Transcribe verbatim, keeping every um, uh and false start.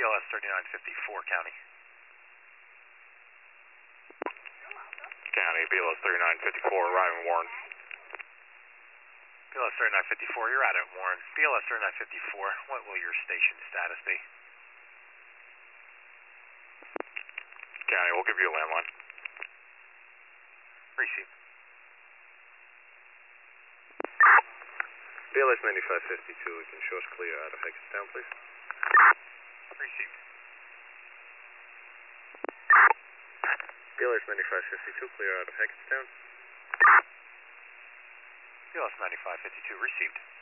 L S thirty-nine fifty-four, County. County, B L S thirty-nine fifty-four, arriving Warren. B L S thirty-nine fifty-four, you're out at Warren. B L S thirty-nine fifty-four, what will your station status be? County, we'll give you a landline. Receive. B L S ninety-five fifty-two, we can show us clear out of Hagerstown, please. Received. B L S ninety-five fifty-two, clear out of Hagerstown. B L S ninety-five fifty-two, received.